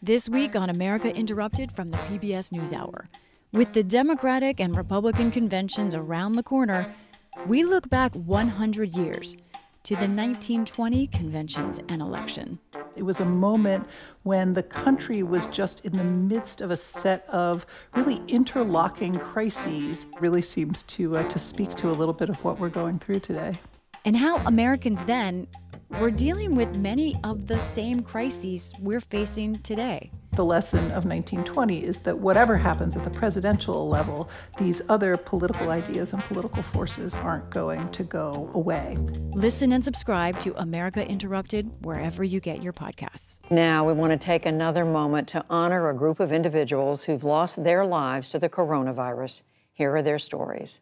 This week on America Interrupted from the PBS NewsHour. With the Democratic and Republican conventions around the corner, we look back 100 years to the 1920 conventions and election. It was a moment when the country was just in the midst of a set of really interlocking crises. It really seems to speak to a little bit of what we're going through today. And how Americans then were dealing with many of the same crises we're facing today. The lesson of 1920 is that whatever happens at the presidential level, these other political ideas and political forces aren't going to go away. Listen and subscribe to America Interrupted wherever you get your podcasts. Now we want to take another moment to honor a group of individuals who've lost their lives to the coronavirus. Here are their stories.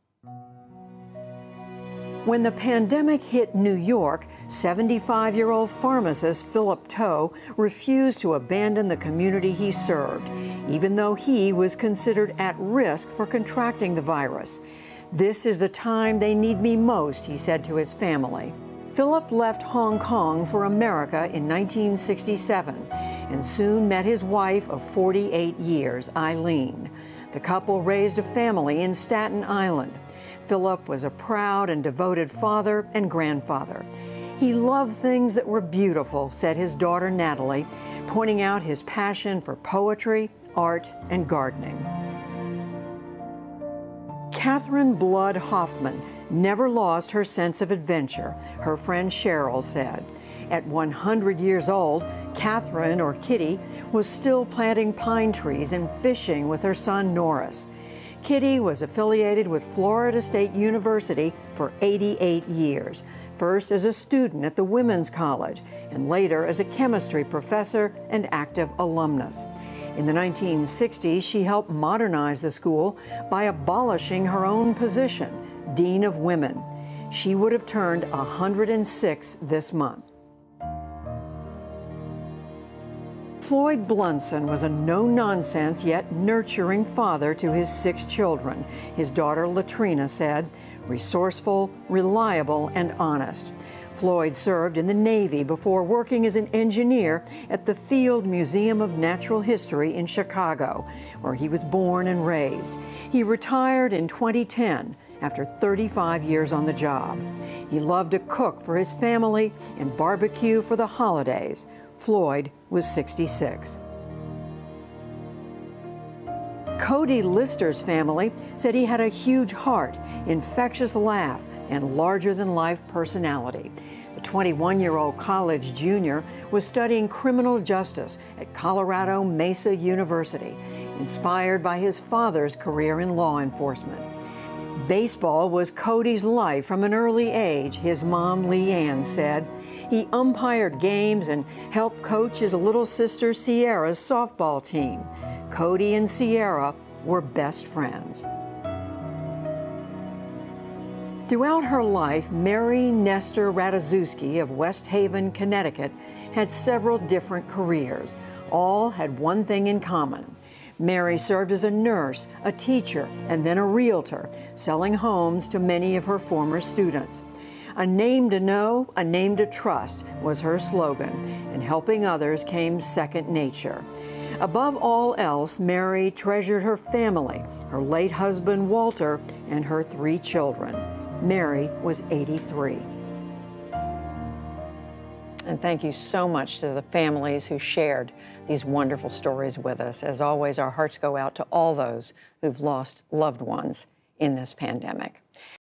When the pandemic hit New York, 75-year-old pharmacist Philip Toe refused to abandon the community he served, even though he was considered at risk for contracting the virus. "This is the time they need me most," he said to his family. Philip left Hong Kong for America in 1967 and soon met his wife of 48 years, Eileen. The couple raised a family in Staten Island. Philip was a proud and devoted father and grandfather. He loved things that were beautiful, said his daughter Natalie, pointing out his passion for poetry, art, and gardening. Catherine Blood Hoffman never lost her sense of adventure, her friend Cheryl said. At 100 years old, Catherine, or Kitty, was still planting pine trees and fishing with her son Norris. Kitty was affiliated with Florida State University for 88 years, first as a student at the Women's College, and later as a chemistry professor and active alumnus. In the 1960s, she helped modernize the school by abolishing her own position, Dean of Women. She would have turned 106 this month. Floyd Blunson was a no-nonsense yet nurturing father to his 6 children. His daughter Latrina said, resourceful, reliable, and honest. Floyd served in the Navy before working as an engineer at the Field Museum of Natural History in Chicago, where he was born and raised. He retired in 2010 after 35 years on the job. He loved to cook for his family and barbecue for the holidays. Floyd was 66. Cody Lister's family said he had a huge heart, infectious laugh, and larger-than-life personality. The 21-year-old college junior was studying criminal justice at Colorado Mesa University, inspired by his father's career in law enforcement. Baseball was Cody's life from an early age, his mom Leanne said. He umpired games and helped coach his little sister Sierra's softball team. Cody and Sierra were best friends. Throughout her life, Mary Nestor Ratajkowski of West Haven, Connecticut, had several different careers. All had one thing in common. Mary served as a nurse, a teacher, and then a realtor, selling homes to many of her former students. A name to know, a name to trust was her slogan, and helping others came second nature. Above all else, Mary treasured her family, her late husband Walter, and her 3 children. Mary was 83. And thank you so much to the families who shared these wonderful stories with us. As always, our hearts go out to all those who've lost loved ones in this pandemic.